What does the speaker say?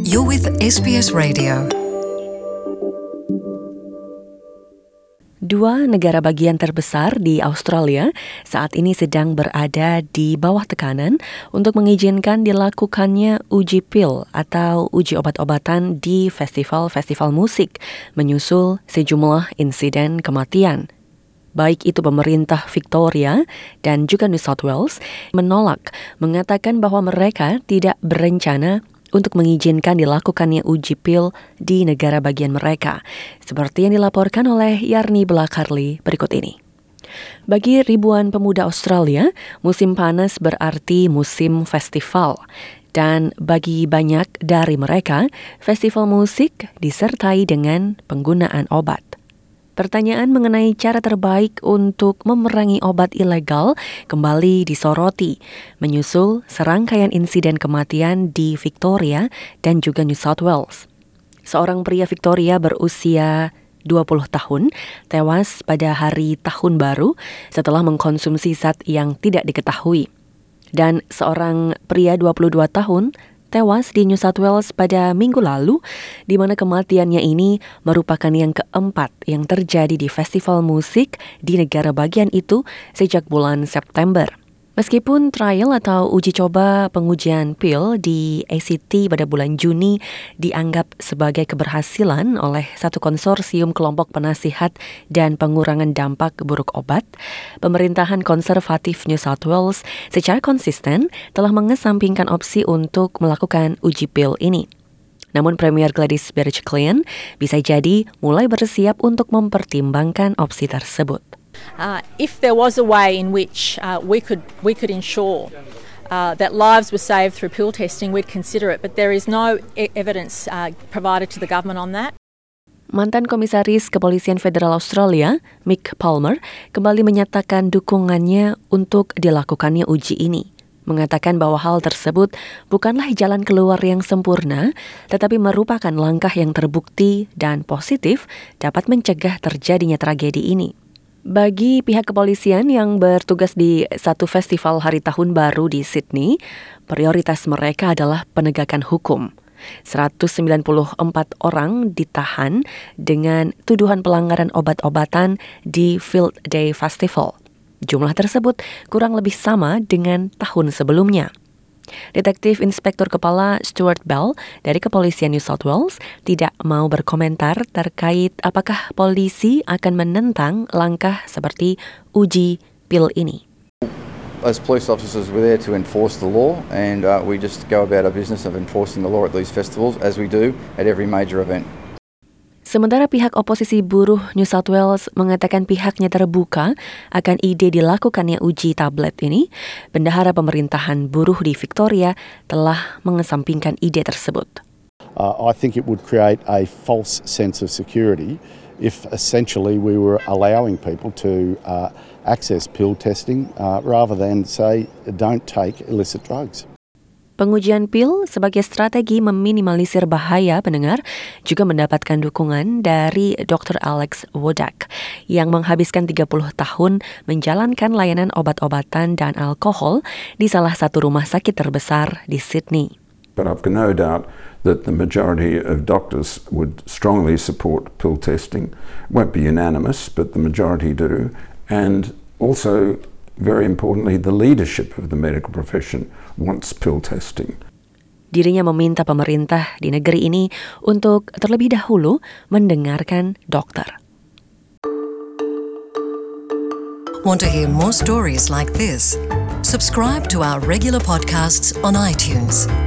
You're with SBS Radio. Dua negara bagian terbesar di Australia saat ini sedang berada di bawah tekanan untuk mengizinkan dilakukannya uji pil atau uji obat-obatan di festival-festival musik, menyusul sejumlah insiden kematian. Baik itu pemerintah Victoria dan juga New South Wales menolak, mengatakan bahwa mereka tidak berencana untuk mengizinkan dilakukannya uji pil di negara bagian mereka, seperti yang dilaporkan oleh Yarni Belakarli berikut ini. Bagi ribuan pemuda Australia, musim panas berarti musim festival. Dan bagi banyak dari mereka, festival musik disertai dengan penggunaan obat. Pertanyaan mengenai cara terbaik untuk memerangi obat ilegal kembali disoroti, menyusul serangkaian insiden kematian di Victoria dan juga New South Wales. Seorang pria Victoria berusia 20 tahun tewas pada hari Tahun Baru setelah mengkonsumsi zat yang tidak diketahui. Dan seorang pria 22 tahun tewas di New South Wales pada minggu lalu, di mana kematiannya ini merupakan yang keempat yang terjadi di festival musik di negara bagian itu sejak bulan September. Meskipun trial atau uji coba pengujian pil di ACT pada bulan Juni dianggap sebagai keberhasilan oleh satu konsorsium kelompok penasihat dan pengurangan dampak buruk obat, pemerintahan konservatif New South Wales secara konsisten telah mengesampingkan opsi untuk melakukan uji pil ini. Namun Premier Gladys Berejiklian bisa jadi mulai bersiap untuk mempertimbangkan opsi tersebut. If there was a way in which we could ensure that lives were saved through pill testing, we'd consider it. But there is no evidence provided to the government on that. Mantan Komisaris Kepolisian Federal Australia, Mick Palmer, kembali menyatakan dukungannya untuk dilakukannya uji ini. Mengatakan bahwa hal tersebut bukanlah jalan keluar yang sempurna, tetapi merupakan langkah yang terbukti dan positif dapat mencegah terjadinya tragedi ini. Bagi pihak kepolisian yang bertugas di satu festival Hari Tahun Baru di Sydney, prioritas mereka adalah penegakan hukum. 194 orang ditahan dengan tuduhan pelanggaran obat-obatan di Field Day Festival. Jumlah tersebut kurang lebih sama dengan tahun sebelumnya. Detektif Inspektur Kepala Stuart Bell dari Kepolisian New South Wales tidak mau berkomentar terkait apakah polisi akan menentang langkah seperti uji pil ini. As police officers, we're there to enforce the law, and we just go about our business of enforcing the law at these festivals, as we do at every major event. Sementara pihak oposisi buruh New South Wales mengatakan pihaknya terbuka akan ide dilakukannya uji tablet ini, bendahara pemerintahan buruh di Victoria telah mengesampingkan ide tersebut. I think it would create a false sense of security if essentially we were allowing people to access pill testing rather than say don't take illicit drugs. Pengujian pil sebagai strategi meminimalisir bahaya pendengar juga mendapatkan dukungan dari Dr. Alex Wodak yang menghabiskan 30 tahun menjalankan layanan obat-obatan dan alkohol di salah satu rumah sakit terbesar di Sydney. But I've got no doubt that the majority of doctors would strongly support pill testing. It won't be unanimous, but the majority do. And also, very importantly, the leadership of the medical profession wants pill testing. Dirinya meminta pemerintah di negeri ini untuk terlebih dahulu mendengarkan dokter. Want to hear more stories like this? Subscribe to our regular podcasts on iTunes.